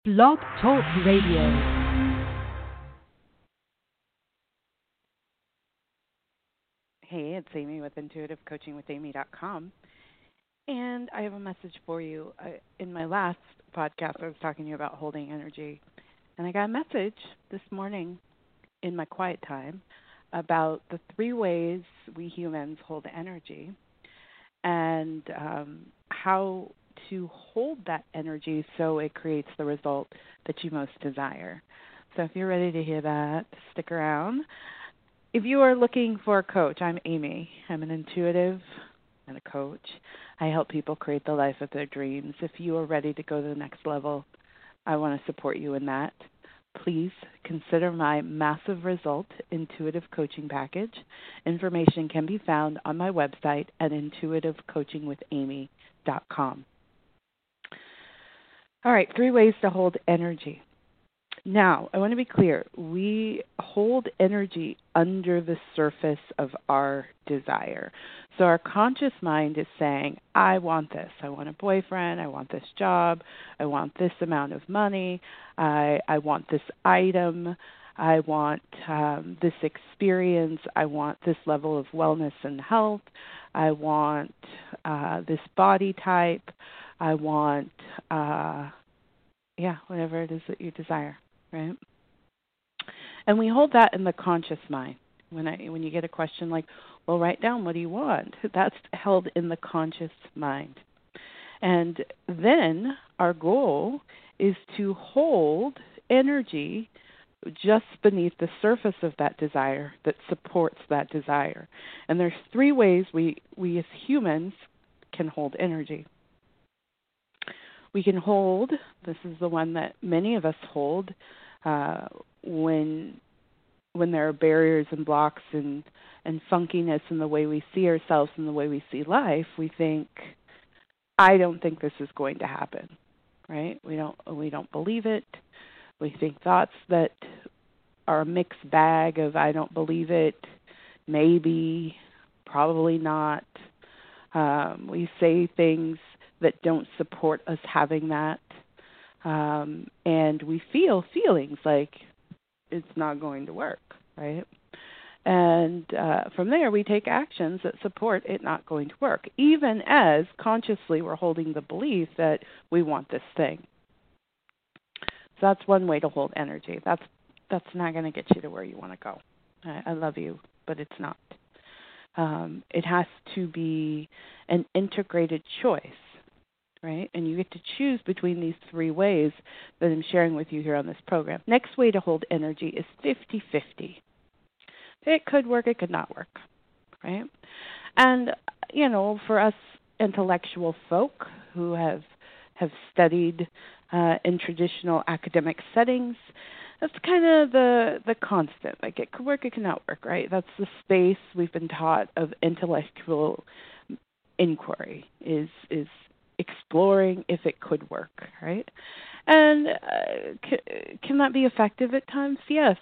Blog Talk Radio. Hey, it's Amy with intuitivecoachingwithamy.com, and I have a message for you. In my last podcast, I was talking to you about holding energy, and I got a message this morning in my quiet time about the 3 ways we humans hold energy and how to hold that energy so it creates the result that you most desire. So if you're ready to hear that, stick around. If you are looking for a coach, I'm Amy. I'm an intuitive and a coach. I help people create the life of their dreams. If you are ready to go to the next level, I want to support you in that. Please consider my massive result intuitive coaching package. Information can be found on my website at intuitivecoachingwithamy.com. All right, 3 ways to hold energy. Now, I want to be clear. We hold energy under the surface of our desire. So our conscious mind is saying, I want this. I want a boyfriend. I want this job. I want this amount of money. I want this item. I want this experience. I want this level of wellness and health. I want this body type. I want, whatever it is that you desire. Right? And we hold that in the conscious mind. When you get a question like, well, write down what do you want? That's held in the conscious mind. And then our goal is to hold energy just beneath the surface of that desire that supports that desire. And there's 3 ways we as humans can hold energy. We can hold, this is the one that many of us hold, when there are barriers and blocks and funkiness in the way we see ourselves and the way we see life, we think, I don't think this is going to happen, right? We don't believe it. We think thoughts that are a mixed bag of I don't believe it, maybe, probably not. We say things that don't support us having that. And we feel feelings like it's not going to work, right? And from there, we take actions that support it not going to work, even as consciously we're holding the belief that we want this thing. So that's one way to hold energy. That's not going to get you to where you want to go. I love you, but it's not. It has to be an integrated choice. Right? And you get to choose between these 3 ways that I'm sharing with you here on this program. Next way to hold energy is 50-50. It could work, it could not work, right? And, for us intellectual folk who have studied in traditional academic settings, that's kind of the constant. Like it could work, it cannot work, right? That's the space we've been taught of intellectual inquiry is exploring if it could work, right? And can that be effective at times? Yes,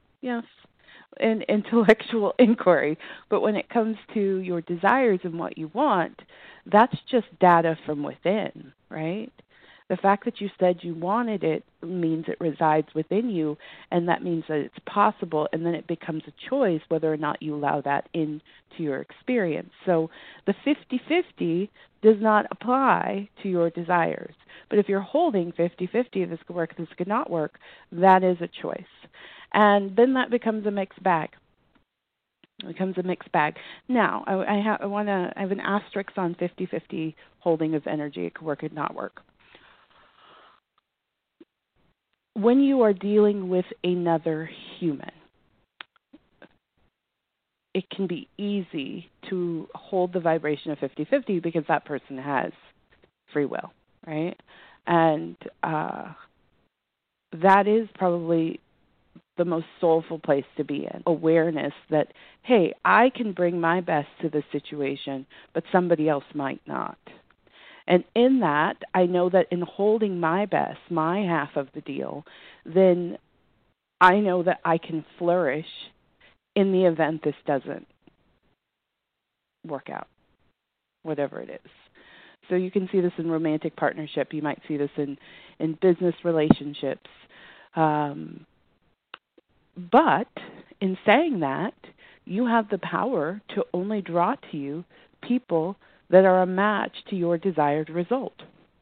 in intellectual inquiry. But when it comes to your desires and what you want, that's just data from within, right? The fact that you said you wanted it means it resides within you, and that means that it's possible, and then it becomes a choice whether or not you allow that into your experience. So the 50-50 does not apply to your desires. But if you're holding 50-50, this could work, this could not work, that is a choice. And then that becomes a mixed bag. It becomes a mixed bag. Now, I have an asterisk on 50-50 holding of energy. It could work, it could not work. When you are dealing with another human, it can be easy to hold the vibration of 50-50 because that person has free will, right? And that is probably the most soulful place to be in. Awareness that, hey, I can bring my best to the situation, but somebody else might not. And in that, I know that in holding my best, my half of the deal, then I know that I can flourish in the event this doesn't work out, whatever it is. So you can see this in romantic partnership. You might see this in business relationships. But in saying that, you have the power to only draw to you people that are a match to your desired result.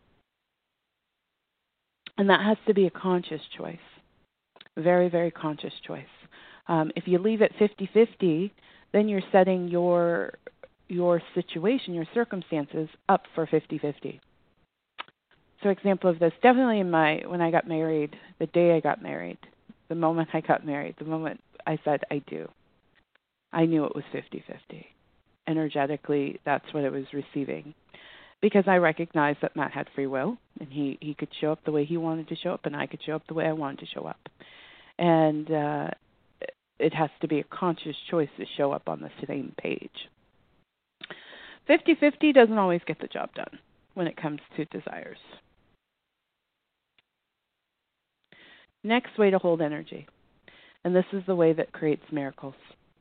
And that has to be a conscious choice, very, very conscious choice. If you leave it 50-50, then you're setting your situation, your circumstances up for 50-50. So example of this, definitely when I got married, the day I got married, the moment I got married, the moment I said I do, I knew it was 50-50. Energetically, that's what I was receiving. Because I recognized that Matt had free will, and he could show up the way he wanted to show up, and I could show up the way I wanted to show up. And it has to be a conscious choice to show up on the same page. 50-50 doesn't always get the job done when it comes to desires. Next way to hold energy, and this is the way that creates miracles.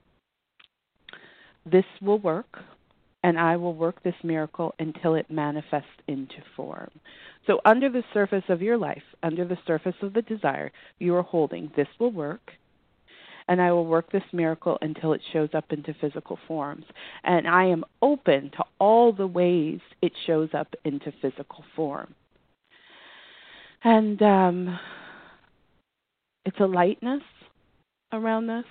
This will work, and I will work this miracle until it manifests into form. So under the surface of your life, under the surface of the desire, you are holding, this will work, and I will work this miracle until it shows up into physical forms. And I am open to all the ways it shows up into physical form. And it's a lightness around this.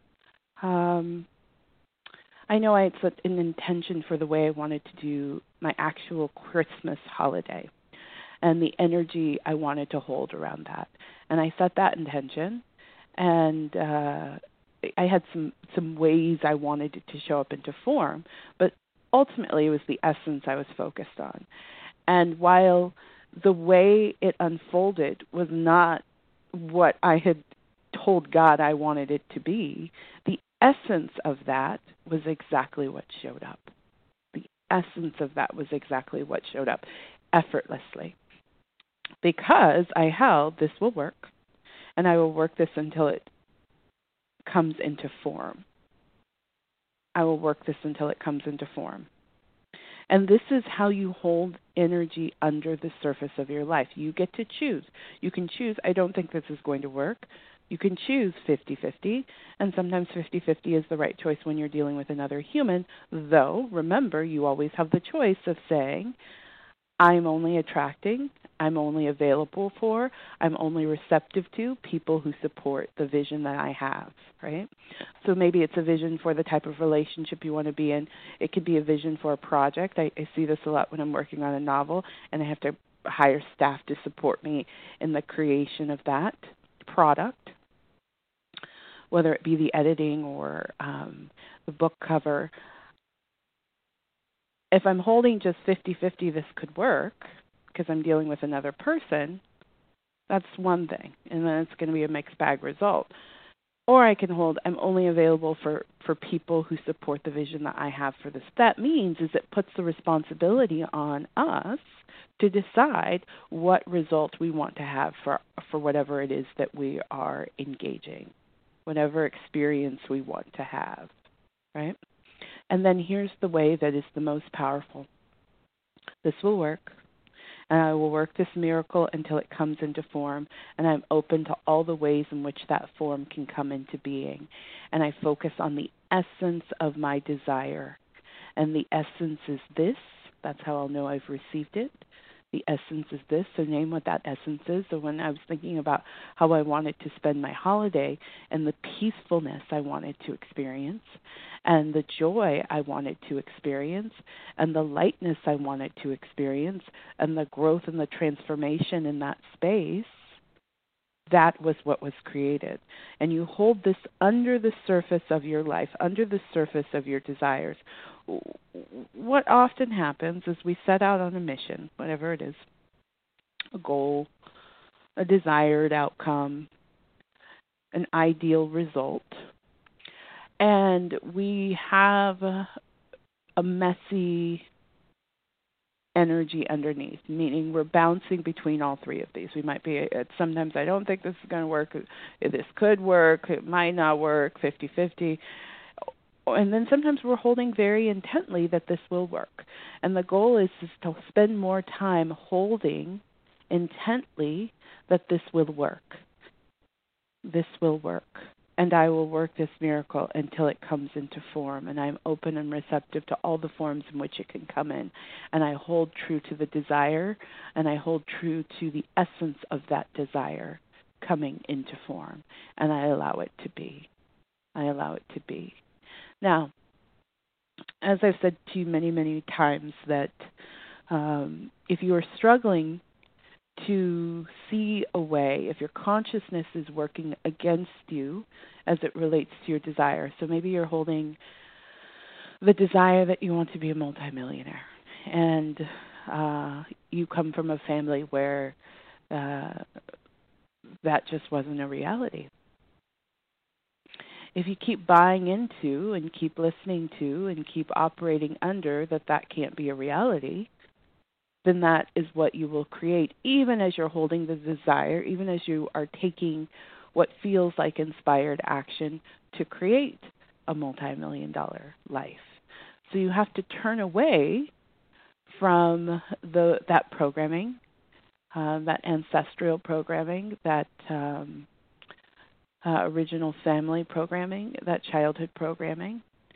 I know I set an intention for the way I wanted to do my actual Christmas holiday and the energy I wanted to hold around that. And I set that intention, and I had some ways I wanted it to show up into form, but ultimately it was the essence I was focused on. And while the way it unfolded was not what I had told God I wanted it to be, the essence of that was exactly what showed up. The essence of that was exactly what showed up effortlessly. Because I held, this will work, and I will work this until it comes into form. I will work this until it comes into form. And this is how you hold energy under the surface of your life. You get to choose. You can choose, I don't think this is going to work. You can choose 50-50, and sometimes 50-50 is the right choice when you're dealing with another human, though, remember, you always have the choice of saying, I'm only attracting, I'm only available for, I'm only receptive to people who support the vision that I have, right? So maybe it's a vision for the type of relationship you want to be in. It could be a vision for a project. I see this a lot when I'm working on a novel, and I have to hire staff to support me in the creation of that product, whether it be the editing or the book cover. If I'm holding just 50-50, this could work because I'm dealing with another person, that's one thing, and then it's going to be a mixed bag result. Or I can hold, I'm only available for people who support the vision that I have for this. That means is it puts the responsibility on us to decide what result we want to have for whatever it is that we are engaging, whatever experience we want to have, right? And then here's the way that is the most powerful. This will work, and I will work this miracle until it comes into form, and I'm open to all the ways in which that form can come into being. And I focus on the essence of my desire. And the essence is this. That's how I'll know I've received it. The essence is this, so name what that essence is. So when I was thinking about how I wanted to spend my holiday and the peacefulness I wanted to experience and the joy I wanted to experience and the lightness I wanted to experience and the growth and the transformation in that space, that was what was created. And you hold this under the surface of your life, under the surface of your desires. What often happens is we set out on a mission, whatever it is, a goal, a desired outcome, an ideal result, and we have a messy energy underneath, meaning we're bouncing between all three of these. We might be, sometimes I don't think this is going to work, this could work, it might not work, 50-50. And then sometimes we're holding very intently that this will work. And the goal is to spend more time holding intently that this will work. This will work. And I will work this miracle until it comes into form. And I'm open and receptive to all the forms in which it can come in. And I hold true to the desire, and I hold true to the essence of that desire coming into form. And I allow it to be. I allow it to be. Now, as I've said to you many, many times, that if you are struggling to see a way, if your consciousness is working against you as it relates to your desire, so maybe you're holding the desire that you want to be a multimillionaire, and you come from a family where that just wasn't a reality. If you keep buying into and keep listening to and keep operating under that can't be a reality, then that is what you will create, even as you're holding the desire, even as you are taking what feels like inspired action to create a multi-million-dollar life. So you have to turn away from that programming, that ancestral programming, that original family programming, that childhood programming,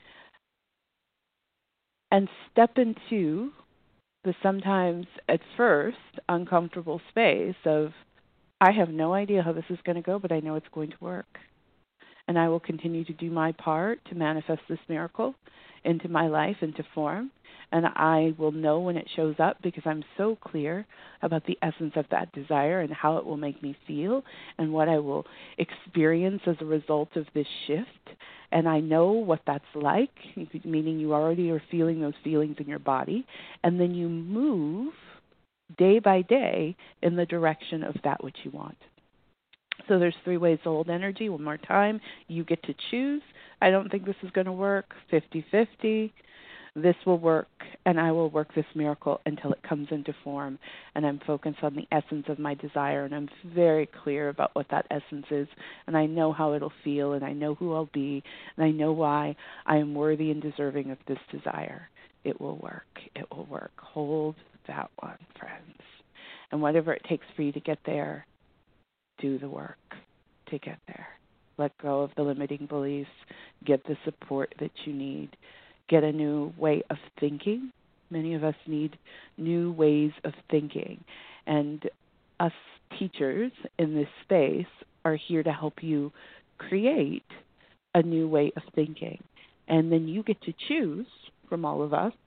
and step into the sometimes at first uncomfortable space of, I have no idea how this is going to go, but I know it's going to work. And I will continue to do my part to manifest this miracle into my life, into form. And I will know when it shows up because I'm so clear about the essence of that desire and how it will make me feel and what I will experience as a result of this shift. And I know what that's like, meaning you already are feeling those feelings in your body. And then you move day by day in the direction of that which you want. So there's 3 ways to hold energy. One more time. You get to choose. I don't think this is going to work. 50-50. This will work, and I will work this miracle until it comes into form. And I'm focused on the essence of my desire, and I'm very clear about what that essence is. And I know how it'll feel, and I know who I'll be, and I know why I am worthy and deserving of this desire. It will work. It will work. Hold that one, friends. And whatever it takes for you to get there, do the work to get there. Let go of the limiting beliefs. Get the support that you need. Get a new way of thinking. Many of us need new ways of thinking. And us teachers in this space are here to help you create a new way of thinking. And then you get to choose from all of us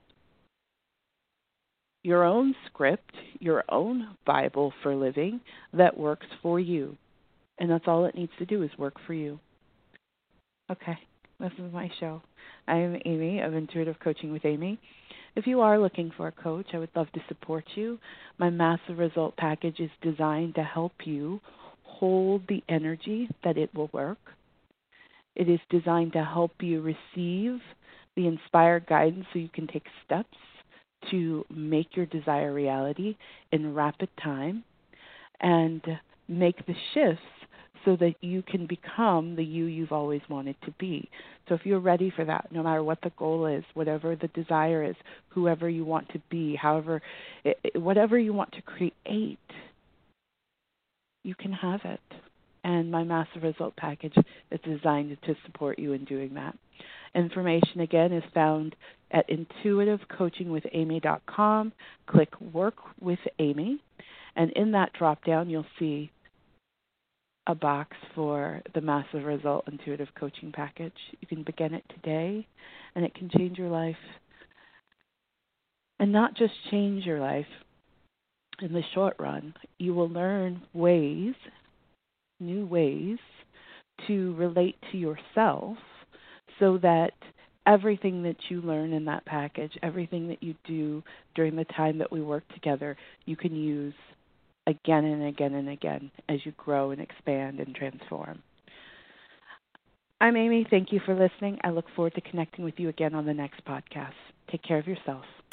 your own script, your own Bible for living that works for you. And that's all it needs to do is work for you. Okay, this is my show. I am Amy of Intuitive Coaching with Amy. If you are looking for a coach, I would love to support you. My Massive Result Package is designed to help you hold the energy that it will work. It is designed to help you receive the inspired guidance so you can take steps to make your desire reality in rapid time and make the shifts so that you can become the you've always wanted to be. So if you're ready for that, no matter what the goal is, whatever the desire is, whoever you want to be, however, whatever you want to create, you can have it. And my Massive Result Package is designed to support you in doing that. Information, again, is found at intuitivecoachingwithamy.com. Click Work with Amy, and in that drop-down, you'll see a box for the Massive Result Intuitive Coaching Package. You can begin it today, and it can change your life. And not just change your life in the short run. You will learn ways, new ways, to relate to yourself so that everything that you learn in that package, everything that you do during the time that we work together, you can use again and again and again as you grow and expand and transform. I'm Amy. Thank you for listening. I look forward to connecting with you again on the next podcast. Take care of yourself.